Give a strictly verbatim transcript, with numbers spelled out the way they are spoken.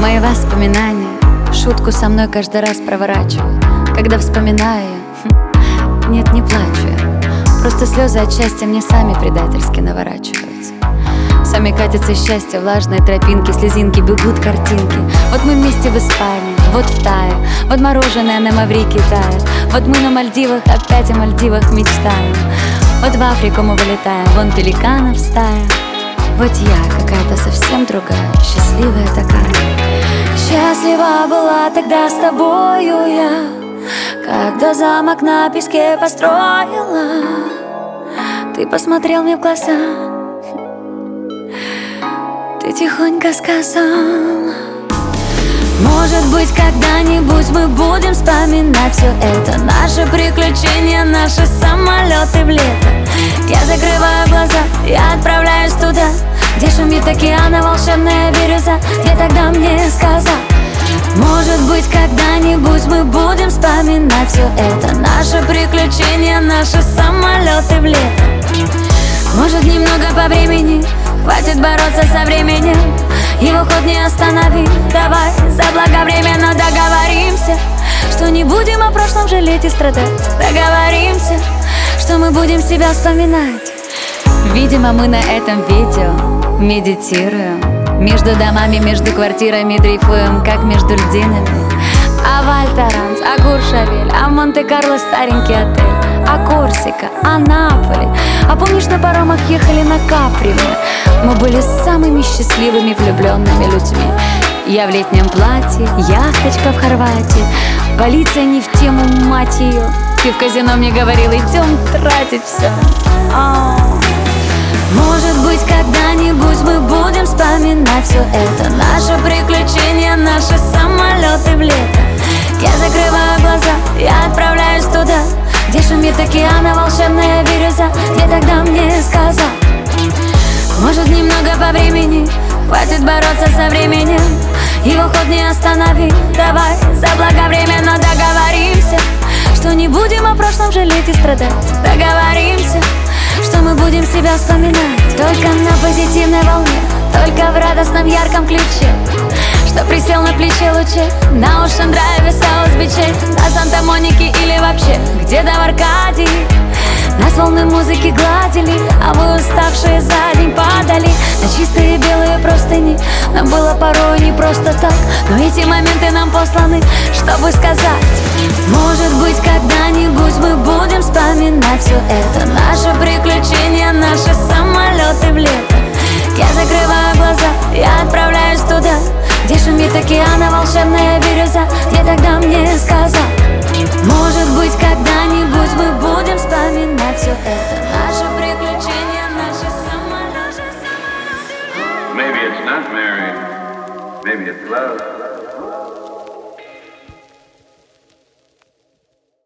Мои воспоминания шутку со мной каждый раз проворачивают. Когда вспоминаю я, нет, не плачу я, просто слезы от счастья мне сами предательски наворачиваются. Сами катятся счастья, влажные тропинки, слезинки, бегут картинки. Вот мы вместе в Испании, вот в Тае, вот мороженое на Маврике тает. Вот мы на Мальдивах, опять о Мальдивах мечтаем. Вот в Африку мы вылетаем, вон пеликанов стая. Вот я какая-то совсем другая, счастливая такая. Счастлива была тогда с тобою я, когда замок на песке построила. Ты посмотрел мне в глаза, ты тихонько сказал: может быть, когда-нибудь мы будем вспоминать все это, наши приключения, наши самолеты в лето. Я закрываю глаза, я отправляюсь туда, где шумит океан, а волшебная бирюза. Где тогда мне сказал: может быть, когда-нибудь мы будем вспоминать все это, наши приключения, наши самолеты в лето. Может, немного по времени хватит бороться со временем, его ход не останови. Давай заблаговременно договоримся, что не будем о прошлом жалеть и страдать. Договоримся, что мы будем себя вспоминать. Видимо, мы на этом видео медитируем, между домами, между квартирами дрейфуем, как между льдинами. А Вальтеранс, а Куршавель, а Монте-Карло старенький отель, а Корсика, а Наполи. А помнишь, на паромах ехали на Капри? Мы были самыми счастливыми влюбленными людьми. Я в летнем платье, яхточка в Хорватии, полиция не в тему, мать ее. Ты в казино мне говорил, идем тратить все. О-о-о. Может быть, когда-нибудь мы будем вспоминать все это, наши приключения, наши самолеты в лето. Я закрываю глаза, я отправляюсь туда, где шумит океан, а волшебная бирюза. Где тогда мне сказал: может, немного по времени хватит бороться со временем, его ход не останови. Давай заблаговременно договоримся, что не будем о прошлом жалеть и страдать. Договоримся, что мы будем себя вспоминать только на позитивной волне, только в радостном ярком ключе, что присел на плече луче, на Ocean Drive, Саус-Биче, на Санта-Монике или вообще где-то в Аркадии. Нас волны музыки гладили, а мы уставшие за день падали на чистые белые простыни. Нам было порой не просто так, но эти моменты нам посланы, чтобы сказать: может быть, когда-нибудь мы будем вспоминать все это, наши приключения, наши самолеты в лето. Я закрываю глаза, я отправляюсь туда, где шумит океан, а волшебная бирюза. Где тогда мне сказал: может быть, когда-нибудь мы будем вспоминать все это, наши приключения, наши самолеты. Maybe it's not marriage, maybe it's love.